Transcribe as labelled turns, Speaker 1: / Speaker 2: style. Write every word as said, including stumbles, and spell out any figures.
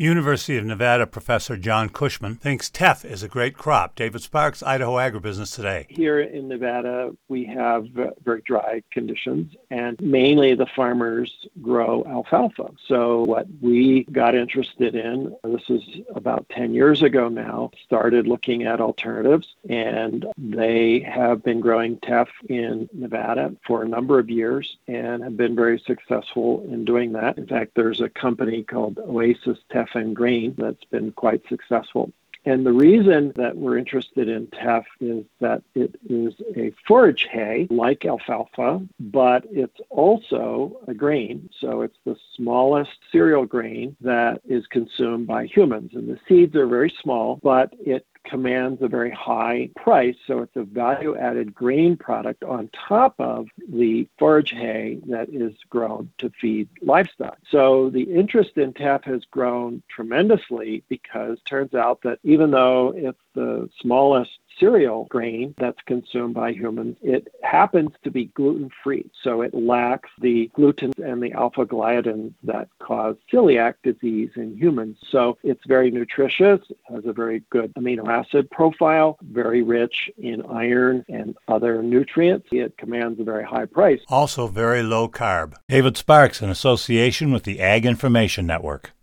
Speaker 1: University of Nevada professor John Cushman thinks teff is a great crop. David Sparks, Idaho Agribusiness Today.
Speaker 2: Here in Nevada, we have very dry conditions, and mainly the farmers grow alfalfa. So what we got interested in, this is about ten years ago now, started looking at alternatives, and they have been growing teff in Nevada for a number of years and have been very successful in doing that. In fact, there's a company called Oasis Teff and Grain that's been quite successful. And the reason that we're interested in teff is that it is a forage hay like alfalfa, but it's also a grain. So it's the smallest cereal grain that is consumed by humans. And the seeds are very small, but it commands a very high price. So it's a value-added grain product on top of the forage hay that is grown to feed livestock. So the interest in teff has grown tremendously because it turns out that even though it's the smallest cereal grain that's consumed by humans, it happens to be gluten-free. So it lacks the gluten and the alpha-gliadins that cause celiac disease in humans. So it's very nutritious, has a very good amino acid profile, very rich in iron and other nutrients. It commands a very high price.
Speaker 1: Also very low carb. David Sparks, in association with the Ag Information Network.